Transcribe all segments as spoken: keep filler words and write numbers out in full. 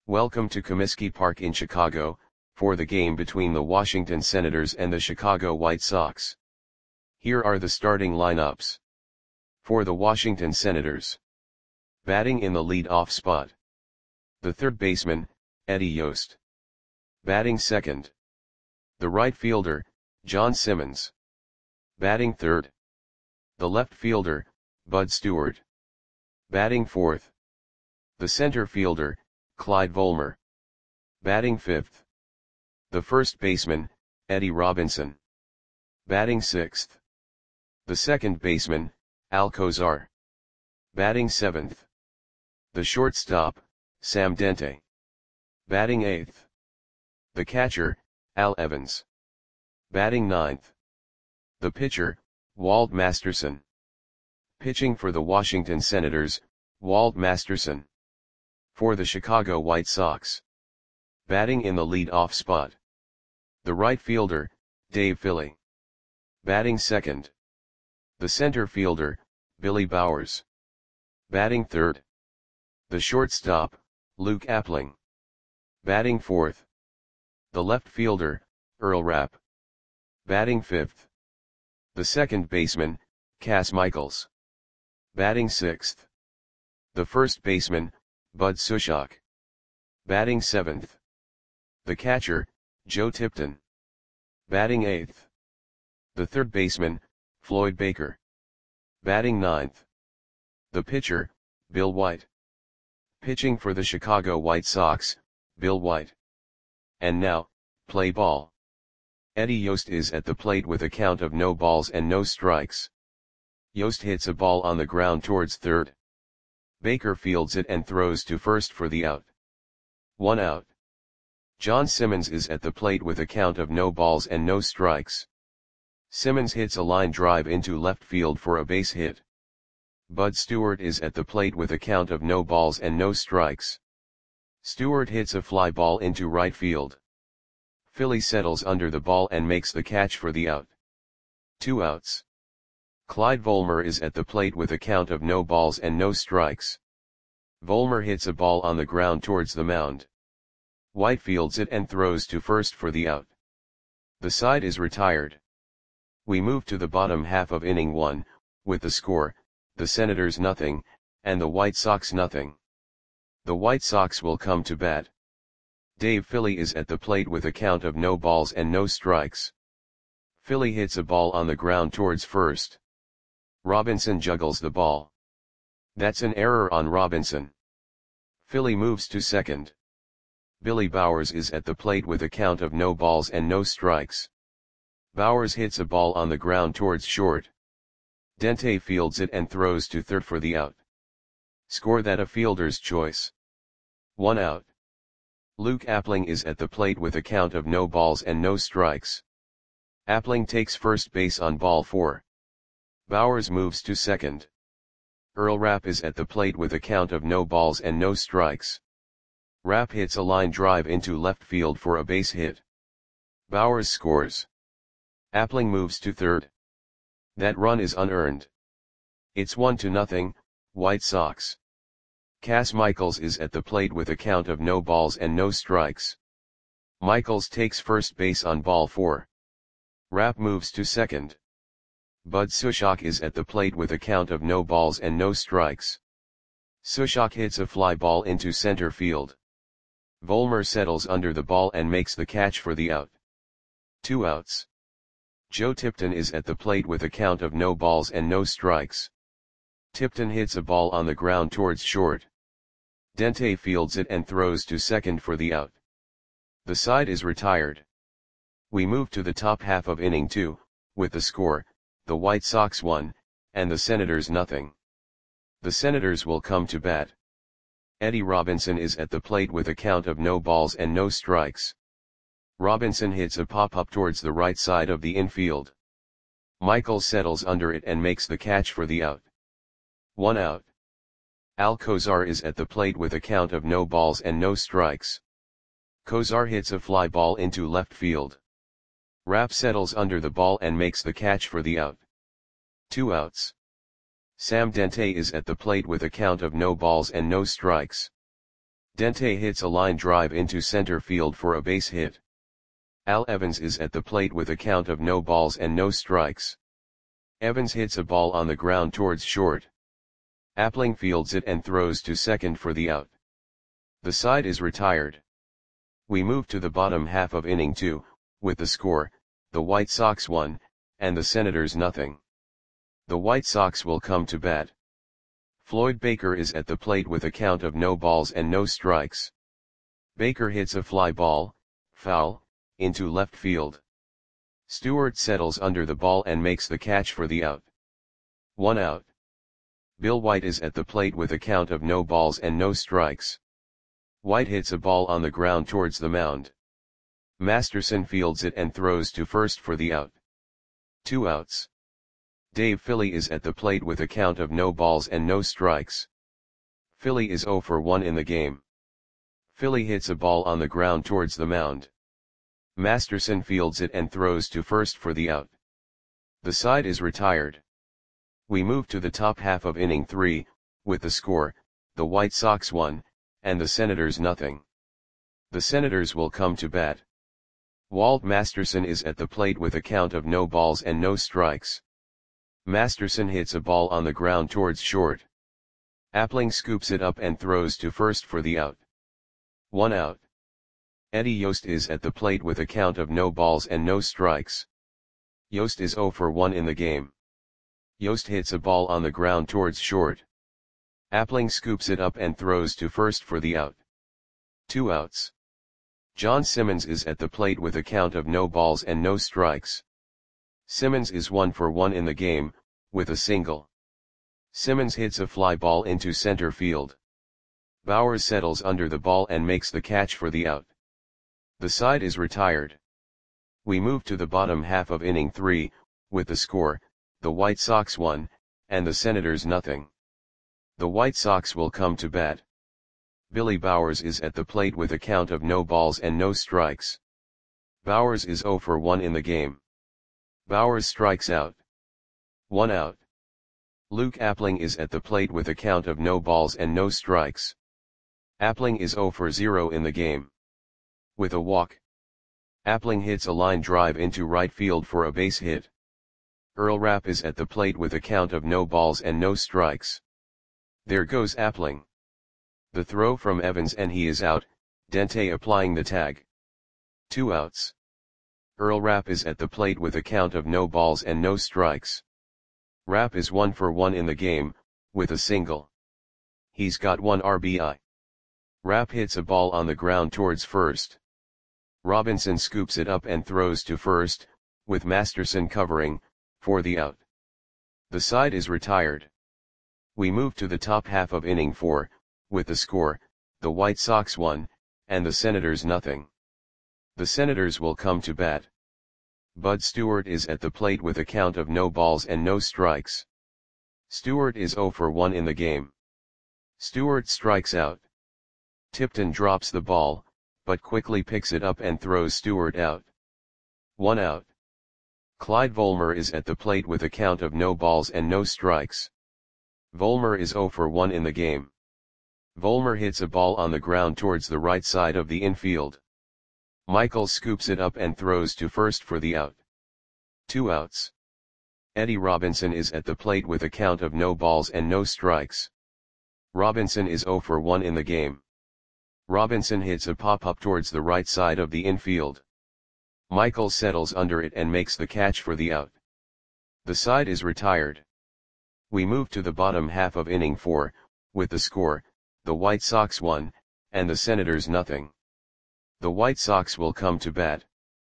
Welcome to Comiskey Park in Chicago, for the game between the Washington Senators and the Chicago White Sox. Here are the starting lineups. For the Washington Senators. Batting in the lead-off spot. The third baseman, Eddie Yost. Batting second. The right fielder, John Simmons. Batting third. The left fielder, Bud Stewart. Batting fourth. The center fielder, Clyde Volmer. Batting fifth. The first baseman, Eddie Robinson. Batting sixth. The second baseman, Al Kozar. Batting seventh. The shortstop, Sam Dente. Batting eighth. The catcher, Al Evans. Batting ninth. The pitcher, Walt Masterson. Pitching for the Washington Senators, Walt Masterson. For the Chicago White Sox. Batting in the lead-off spot. The right fielder, Dave Philly. Batting second. The center fielder, Billy Bowers. Batting third. The shortstop, Luke Appling. Batting fourth. The left fielder, Earl Rapp. Batting fifth. The second baseman, Cass Michaels. Batting sixth. The first baseman, Bud Sushok. Batting seventh. The catcher, Joe Tipton. Batting eighth. The third baseman, Floyd Baker. Batting ninth. The pitcher, Bill White. Pitching for the Chicago White Sox, Bill White. And now, play ball. Eddie Yost is at the plate with a count of no balls and no strikes. Yost hits a ball on the ground towards third. Baker fields it and throws to first for the out. One out. John Simmons is at the plate with a count of no balls and no strikes. Simmons hits a line drive into left field for a base hit. Bud Stewart is at the plate with a count of no balls and no strikes. Stewart hits a fly ball into right field. Philly settles under the ball and makes the catch for the out. Two outs. Clyde Volmer is at the plate with a count of no balls and no strikes. Volmer hits a ball on the ground towards the mound. White fields it and throws to first for the out. The side is retired. We move to the bottom half of inning one, with the score, the Senators nothing, and the White Sox nothing. The White Sox will come to bat. Dave Philly is at the plate with a count of no balls and no strikes. Philly hits a ball on the ground towards first. Robinson juggles the ball. That's an error on Robinson. Philly moves to second. Billy Bowers is at the plate with a count of no balls and no strikes. Bowers hits a ball on the ground towards short. Dente fields it and throws to third for the out. Score that a fielder's choice. One out. Luke Appling is at the plate with a count of no balls and no strikes. Appling takes first base on ball four. Bowers moves to second. Earl Rapp is at the plate with a count of no balls and no strikes. Rapp hits a line drive into left field for a base hit. Bowers scores. Appling moves to third. That run is unearned. It's one to nothing, White Sox. Cass Michaels is at the plate with a count of no balls and no strikes. Michaels takes first base on ball four. Rapp moves to second. Bud Sushok is at the plate with a count of no balls and no strikes. Sushok hits a fly ball into center field. Volmer settles under the ball and makes the catch for the out. Two outs. Joe Tipton is at the plate with a count of no balls and no strikes. Tipton hits a ball on the ground towards short. Dente fields it and throws to second for the out. The side is retired. We move to the top half of inning two, with the score, the White Sox one, and the Senators nothing. The Senators will come to bat. Eddie Robinson is at the plate with a count of no balls and no strikes. Robinson hits a pop-up towards the right side of the infield. Michaels settles under it and makes the catch for the out. One out. Al Kozar is at the plate with a count of no balls and no strikes. Kozar hits a fly ball into left field. Rapp settles under the ball and makes the catch for the out. Two outs. Sam Dente is at the plate with a count of no balls and no strikes. Dente hits a line drive into center field for a base hit. Al Evans is at the plate with a count of no balls and no strikes. Evans hits a ball on the ground towards short. Appling fields it and throws to second for the out. The side is retired. We move to the bottom half of inning two, with the score, the White Sox one, and the Senators nothing. The White Sox will come to bat. Floyd Baker is at the plate with a count of no balls and no strikes. Baker hits a fly ball, foul, into left field. Stewart settles under the ball and makes the catch for the out. One out. Bill White is at the plate with a count of no balls and no strikes. White hits a ball on the ground towards the mound. Masterson fields it and throws to first for the out. Two outs. Dave Philly is at the plate with a count of no balls and no strikes. Philly is oh for one in the game. Philly hits a ball on the ground towards the mound. Masterson fields it and throws to first for the out. The side is retired. We move to the top half of inning three, with the score, the White Sox one, and the Senators nothing. The Senators will come to bat. Walt Masterson is at the plate with a count of no balls and no strikes. Masterson hits a ball on the ground towards short. Appling scoops it up and throws to first for the out. One out. Eddie Yost is at the plate with a count of no balls and no strikes. Yost is oh for one in the game. Yost hits a ball on the ground towards short. Appling scoops it up and throws to first for the out. Two outs. John Simmons is at the plate with a count of no balls and no strikes. Simmons is one for one in the game, with a single. Simmons hits a fly ball into center field. Bowers settles under the ball and makes the catch for the out. The side is retired. We move to the bottom half of inning three, with the score, the White Sox one, and the Senators nothing. The White Sox will come to bat. Billy Bowers is at the plate with a count of no balls and no strikes. Bowers is oh for one in the game. Bowers strikes out. One out. Luke Appling is at the plate with a count of no balls and no strikes. Appling is oh for zero in the game. With a walk. Appling hits a line drive into right field for a base hit. Earl Rapp is at the plate with a count of no balls and no strikes. There goes Appling. The throw from Evans and he is out, Dente applying the tag. Two outs. Earl Rapp is at the plate with a count of no balls and no strikes. Rapp is one for one in the game, with a single. He's got one R B I. Rapp hits a ball on the ground towards first. Robinson scoops it up and throws to first, with Masterson covering, for the out. The side is retired. We move to the top half of inning four, with the score, the White Sox one, and the Senators nothing. The Senators will come to bat. Bud Stewart is at the plate with a count of no balls and no strikes. Stewart is oh for one in the game. Stewart strikes out. Tipton drops the ball, but quickly picks it up and throws Stewart out. One out. Clyde Volmer is at the plate with a count of no balls and no strikes. Volmer is oh for one in the game. Volmer hits a ball on the ground towards the right side of the infield. Michael scoops it up and throws to first for the out. Two outs. Eddie Robinson is at the plate with a count of no balls and no strikes. Robinson is oh for one in the game. Robinson hits a pop-up towards the right side of the infield. Michael settles under it and makes the catch for the out. The side is retired. We move to the bottom half of inning four, with the score, the White Sox one, and the Senators nothing. The White Sox will come to bat.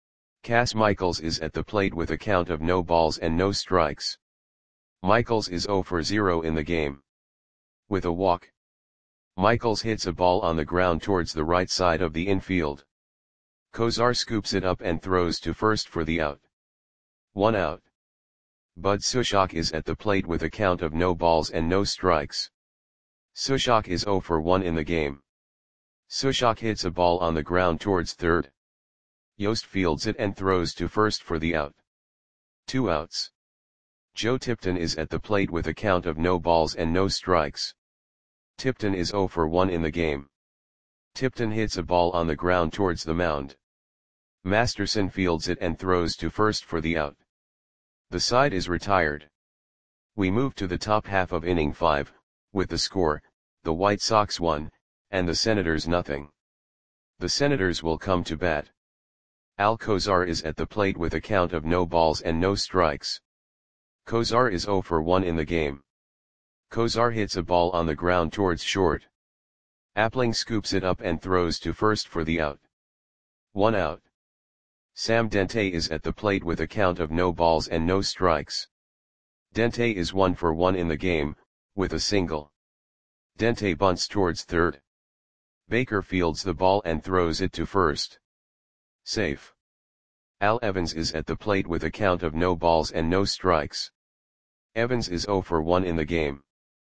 Cass Michaels is at the plate with a count of no balls and no strikes. Michaels is oh for zero in the game. With a walk. Michaels hits a ball on the ground towards the right side of the infield. Kozar scoops it up and throws to first for the out. One out. Bud Sushok is at the plate with a count of no balls and no strikes. Sushok is oh for one in the game. Sushok hits a ball on the ground towards third. Yost fields it and throws to first for the out. Two outs. Joe Tipton is at the plate with a count of no balls and no strikes. Tipton is oh for one in the game. Tipton hits a ball on the ground towards the mound. Masterson fields it and throws to first for the out. The side is retired. We move to the top half of inning five, with the score, the White Sox one, and the Senators nothing. The Senators will come to bat. Alcozar is at the plate with a count of no balls and no strikes. Cozar is zero for one in the game. Cozar hits a ball on the ground towards short. Appling scoops it up and throws to first for the out. One out. Sam Dente is at the plate with a count of no balls and no strikes. Dente is one for one in the game, with a single. Dente bunts towards third. Baker fields the ball and throws it to first. Safe. Al Evans is at the plate with a count of no balls and no strikes. Evans is zero for one in the game.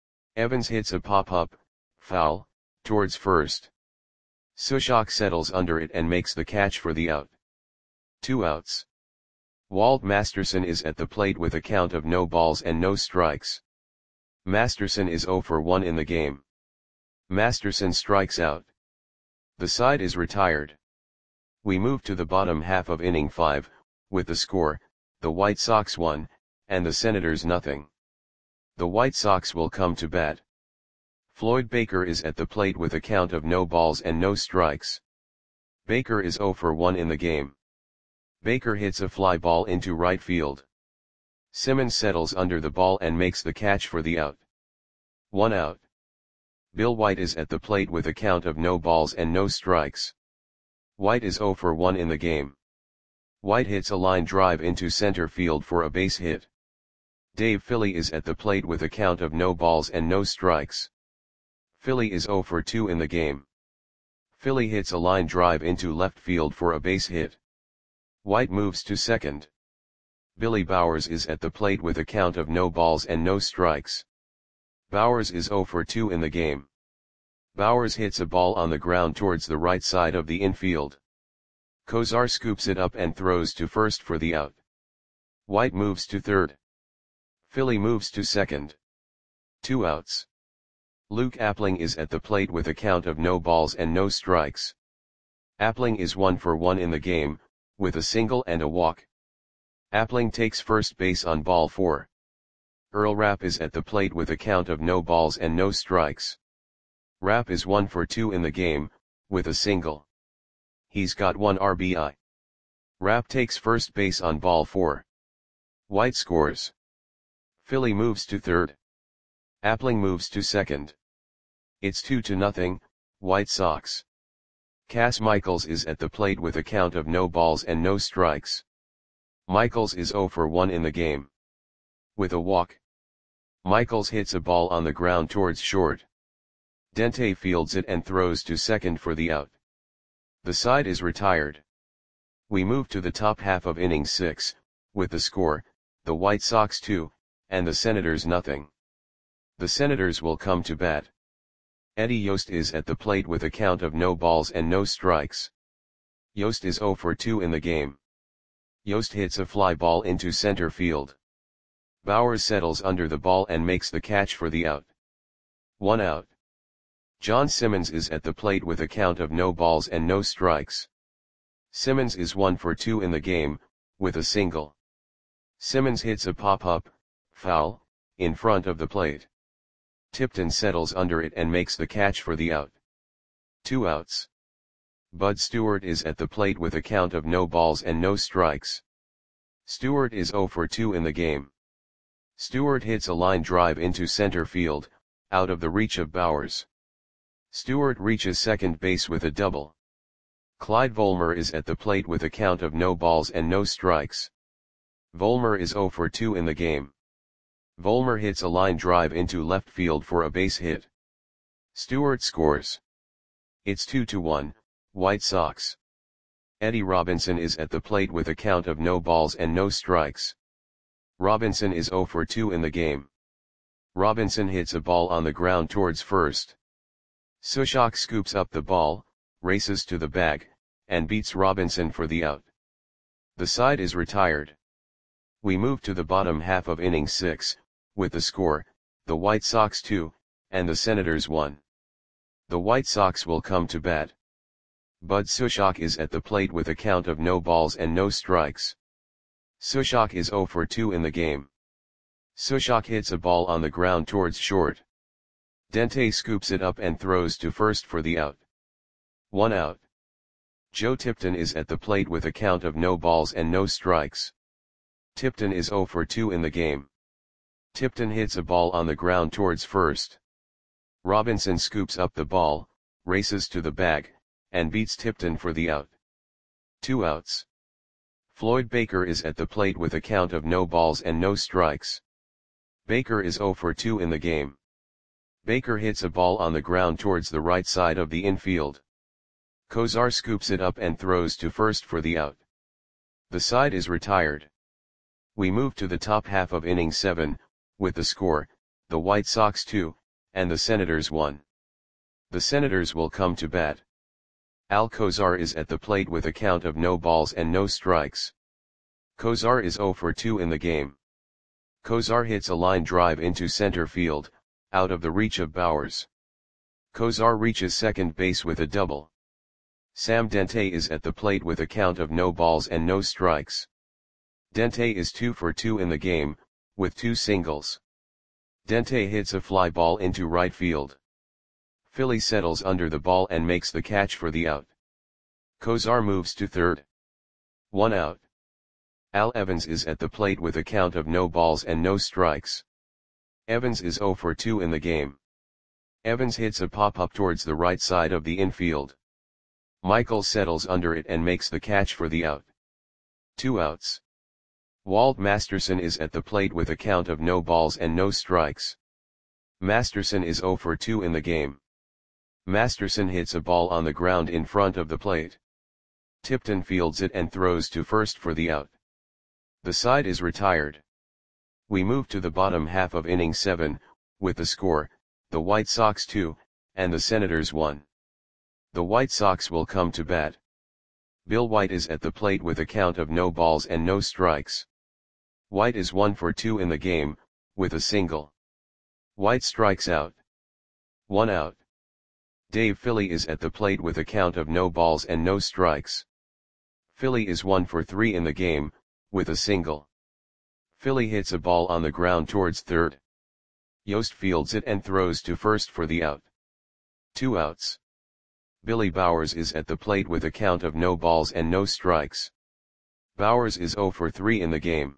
Evans hits a pop-up, foul, towards first. Sushok settles under it and makes the catch for the out. Two outs. Walt Masterson is at the plate with a count of no balls and no strikes. Masterson is zero for one in the game. Masterson strikes out. The side is retired. We move to the bottom half of inning five, with the score, the White Sox one, and the Senators nothing. The White Sox will come to bat. Floyd Baker is at the plate with a count of no balls and no strikes. Baker is zero for one in the game. Baker hits a fly ball into right field. Simmons settles under the ball and makes the catch for the out. One out. Bill White is at the plate with a count of no balls and no strikes. White is zero for one in the game. White hits a line drive into center field for a base hit. Dave Philly is at the plate with a count of no balls and no strikes. Philly is zero for two in the game. Philly hits a line drive into left field for a base hit. White moves to second. Billy Bowers is at the plate with a count of no balls and no strikes. Bowers is zero for two in the game. Bowers hits a ball on the ground towards the right side of the infield. Cozar scoops it up and throws to first for the out. White moves to third. Philly moves to second. Two outs. Luke Appling is at the plate with a count of no balls and no strikes. Appling is one for one in the game, with a single and a walk. Appling takes first base on ball four. Earl Rapp is at the plate with a count of no balls and no strikes. Rapp is one for two in the game, with a single. He's got one R B I. Rapp takes first base on ball four. White scores. Philly moves to third. Appling moves to second. It's two to nothing, White Sox. Cass Michaels is at the plate with a count of no balls and no strikes. Michaels is zero for one in the game. With a walk. Michaels hits a ball on the ground towards short. Dente fields it and throws to second for the out. The side is retired. We move to the top half of inning six, with the score, the White Sox two, and the Senators nothing. The Senators will come to bat. Eddie Yost is at the plate with a count of no balls and no strikes. Yost is zero for two in the game. Yost hits a fly ball into center field. Bowers settles under the ball and makes the catch for the out. One out. John Simmons is at the plate with a count of no balls and no strikes. Simmons is one for two in the game, with a single. Simmons hits a pop-up, foul, in front of the plate. Tipton settles under it and makes the catch for the out. Two outs. Bud Stewart is at the plate with a count of no balls and no strikes. Stewart is zero for two in the game. Stewart hits a line drive into center field, out of the reach of Bowers. Stewart reaches second base with a double. Clyde Volmer is at the plate with a count of no balls and no strikes. Volmer is zero for two in the game. Volmer hits a line drive into left field for a base hit. Stewart scores. It's two to one, White Sox. Eddie Robinson is at the plate with a count of no balls and no strikes. Robinson is zero for two in the game. Robinson hits a ball on the ground towards first. Sushok scoops up the ball, races to the bag, and beats Robinson for the out. The side is retired. We move to the bottom half of inning six, with the score, the White Sox two, and the Senators one. The White Sox will come to bat. Bud Sushok is at the plate with a count of no balls and no strikes. Sushok is zero for two in the game. Sushok hits a ball on the ground towards short. Dente scoops it up and throws to first for the out. One out. Joe Tipton is at the plate with a count of no balls and no strikes. Tipton is zero for two in the game. Tipton hits a ball on the ground towards first. Robinson scoops up the ball, races to the bag, and beats Tipton for the out. Two outs. Floyd Baker is at the plate with a count of no balls and no strikes. Baker is zero for two in the game. Baker hits a ball on the ground towards the right side of the infield. Kozar scoops it up and throws to first for the out. The side is retired. We move to the top half of inning seven, with the score, the White Sox two, and the Senators one. The Senators will come to bat. Al Kozar is at the plate with a count of no balls and no strikes. Kozar is zero for two in the game. Kozar hits a line drive into center field, out of the reach of Bowers. Kozar reaches second base with a double. Sam Dente is at the plate with a count of no balls and no strikes. Dente is two for two in the game, with two singles. Dente hits a fly ball into right field. Philly settles under the ball and makes the catch for the out. Kozar moves to third. One out. Al Evans is at the plate with a count of no balls and no strikes. Evans is zero for two in the game. Evans hits a pop-up towards the right side of the infield. Michael settles under it and makes the catch for the out. Two outs. Walt Masterson is at the plate with a count of no balls and no strikes. Masterson is zero for two in the game. Masterson hits a ball on the ground in front of the plate. Tipton fields it and throws to first for the out. The side is retired. We move to the bottom half of inning seven, with the score, the White Sox two, and the Senators one. The White Sox will come to bat. Bill White is at the plate with a count of no balls and no strikes. White is one for two in the game, with a single. White strikes out. One out. Dave Philly is at the plate with a count of no balls and no strikes. Philly is one for three in the game, with a single. Philly hits a ball on the ground towards third. Yost fields it and throws to first for the out. Two outs. Billy Bowers is at the plate with a count of no balls and no strikes. Bowers is zero for three in the game.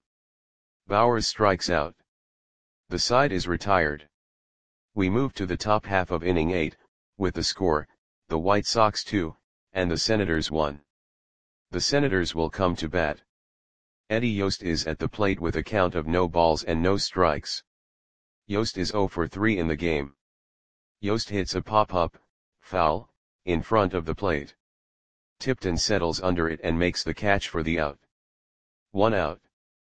Bowers strikes out. The side is retired. We move to the top half of inning eight, with the score, the White Sox two, and the Senators one. The Senators will come to bat. Eddie Yost is at the plate with a count of no balls and no strikes. Yost is zero for three in the game. Yost hits a pop-up, foul, in front of the plate. Tipton settles under it and makes the catch for the out. One out.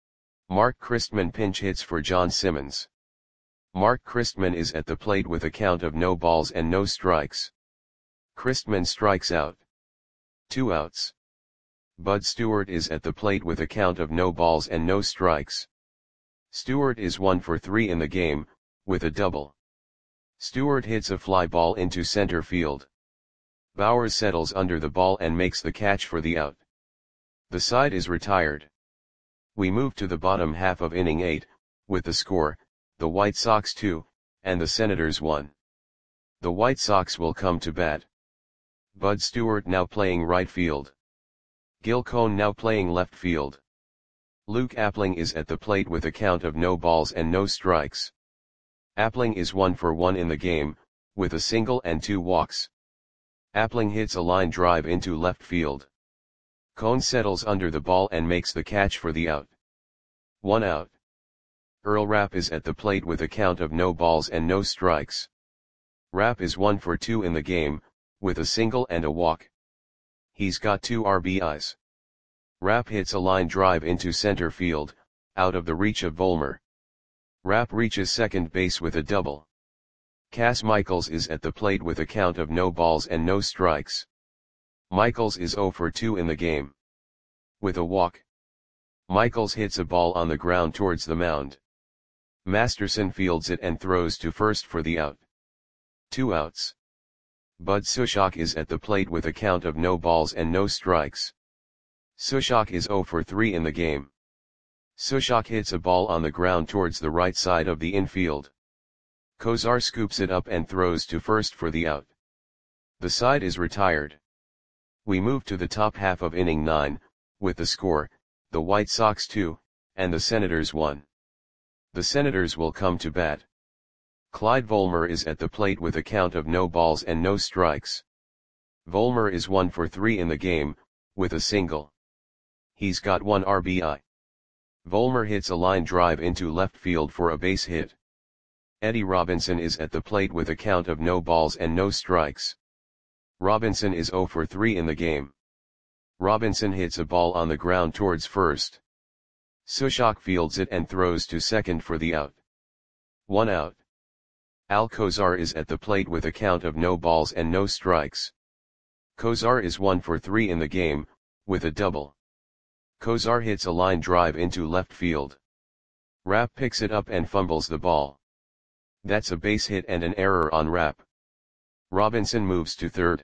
Mark Christman pinch hits for John Simmons. Mark Christman is at the plate with a count of no balls and no strikes. Christman strikes out. Two outs. Bud Stewart is at the plate with a count of no balls and no strikes. Stewart is one for three in the game, with a double. Stewart hits a fly ball into center field. Bowers settles under the ball and makes the catch for the out. The side is retired. We move to the bottom half of inning eight, with the score, the White Sox two, and the Senators one. The White Sox will come to bat. Bud Stewart now playing right field. Gil Cone now playing left field. Luke Appling is at the plate with a count of no balls and no strikes. Appling is one for one in the game, with a single and two walks. Appling hits a line drive into left field. Cone settles under the ball and makes the catch for the out. One out. Earl Rapp is at the plate with a count of no balls and no strikes. Rapp is one for two in the game, with a single and a walk. He's got two R B Is. Rapp hits a line drive into center field, out of the reach of Vollmer. Rapp reaches second base with a double. Cass Michaels is at the plate with a count of no balls and no strikes. Michaels is zero for two in the game. With a walk. Michaels hits a ball on the ground towards the mound. Masterson fields it and throws to first for the out. Two outs. Bud Sushok is at the plate with a count of no balls and no strikes. Sushok is zero for three in the game. Sushok hits a ball on the ground towards the right side of the infield. Kozar scoops it up and throws to first for the out. The side is retired. We move to the top half of inning nine, with the score, the White Sox two, and the Senators one. The Senators will come to bat. Clyde Volmer is at the plate with a count of no balls and no strikes. Volmer is one for three in the game, with a single. He's got one R B I. Volmer hits a line drive into left field for a base hit. Eddie Robinson is at the plate with a count of no balls and no strikes. Robinson is zero for three in the game. Robinson hits a ball on the ground towards first. Sushok fields it and throws to second for the out. One out. Al Kozar is at the plate with a count of no balls and no strikes. Kozar is one for three in the game, with a double. Kozar hits a line drive into left field. Rapp picks it up and fumbles the ball. That's a base hit and an error on Rapp. Robinson moves to third.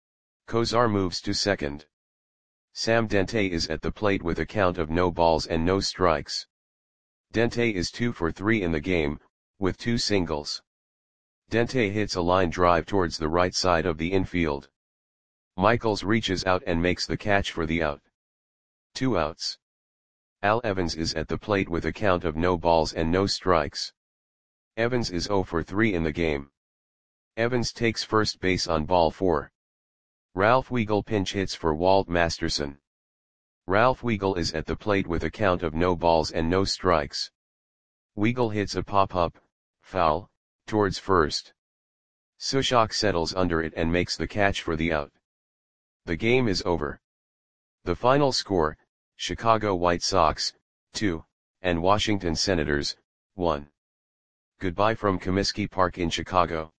Kozar moves to second. Sam Dente is at the plate with a count of no balls and no strikes. Dente is two for three in the game, with two singles. Dente hits a line drive towards the right side of the infield. Michaels reaches out and makes the catch for the out. Two outs. Al Evans is at the plate with a count of no balls and no strikes. Evans is zero for three in the game. Evans takes first base on ball four. Ralph Weigel pinch hits for Walt Masterson. Ralph Weigel is at the plate with a count of no balls and no strikes. Weigel hits a pop-up, foul, towards first. Sushok settles under it and makes the catch for the out. The game is over. The final score, Chicago White Sox, two, and Washington Senators, one. Goodbye from Comiskey Park in Chicago.